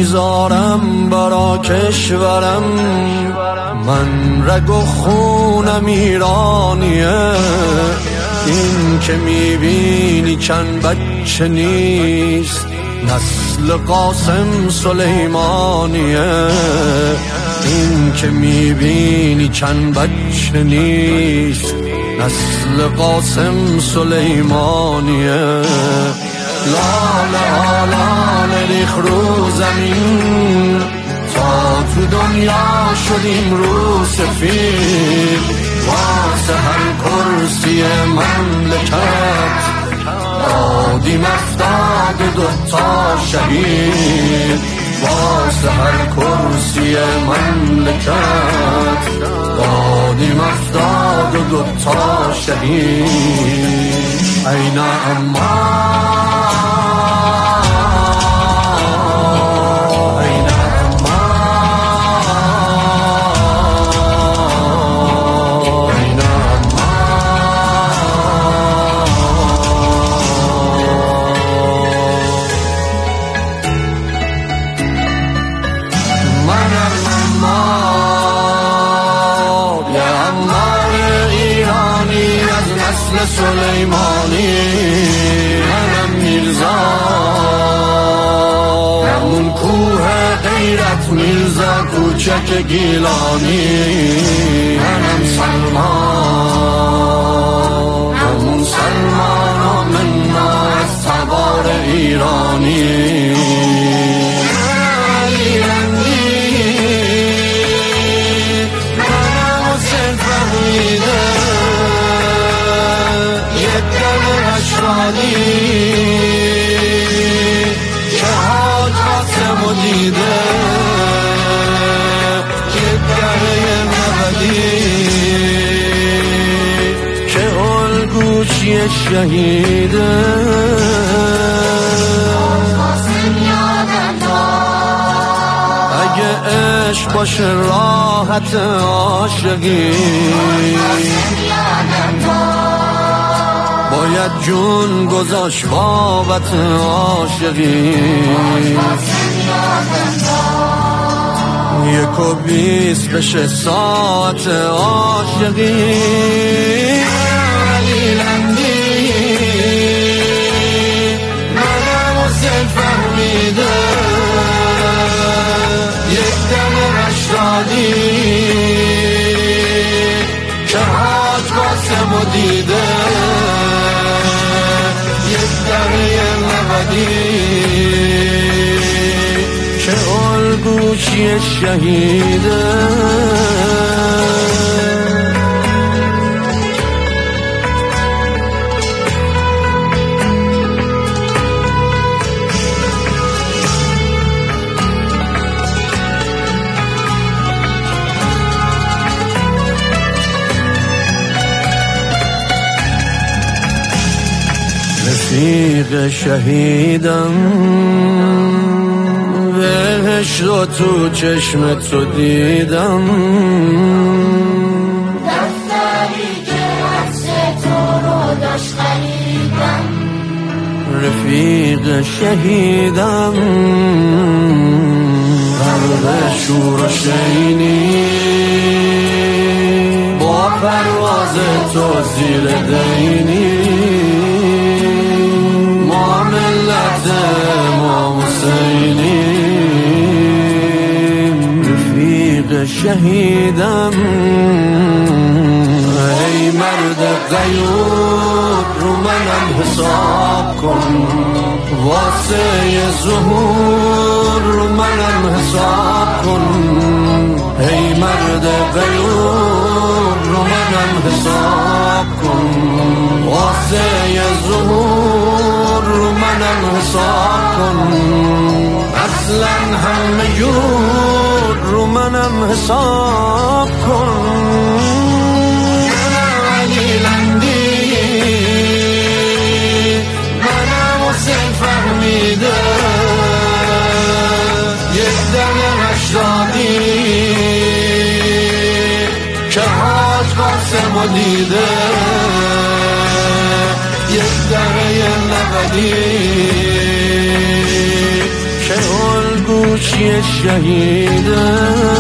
میذارم برا کشورم، من رگ و خونم ایرانیه. این که میبینی چند بچه نیست، نسل قاسم سلیمانیه. این که میبینی چند بچه نیست، نسل قاسم سلیمانیه. لاله ها لاله ریخ رو زمین، تا تو دنیا شدیم رو سفید. واسه هر کرسی مملکت دادیم 72 شهید. واسه هر کرسی مملکت دادیم 72 شهید. این سلیمانی، منم میرزا، همون کوه غیرت میرزا کوچک گیلانی. منم سلمان، همون سلمان و منا از تبار ایرانی. که حاج قاسمو دیده، که گره مبدی، که الگوچی شهیده. اگه عشق باشه راحت عاشقی، باید جون گذاشت بابت عاشقی. 1:20 بشه ساعت عاشقی. علی لندی منم حسین فهمیده، یک دم رشدادی که حاج قاسمو دیده. که الگوچی شهیده. رفیق شهیدم، بهشت رو تو چشم تو دیدم. دفتری که عکس تو رو داشت خریدم. رفیق شهیدم، غرق شور و شینی، با پرواز تو زیر دینی. شهیدم، ای مرد غیور رو منم حساب کن. واسه ظهور رو منم حساب کن. ای مرد غیور رو منم حساب کن. واسه ظهور رو منم حساب کن. اصلا همه جور رو منم حساب کن. منم علی لندی، منم حسین فهمیده، یک دم رشدادی که حاج قاسمو دیده. یک دره نبدی که الگوش کیه شهیده